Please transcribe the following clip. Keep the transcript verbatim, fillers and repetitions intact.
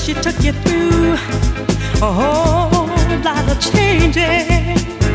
she took you through a whole lot of changing.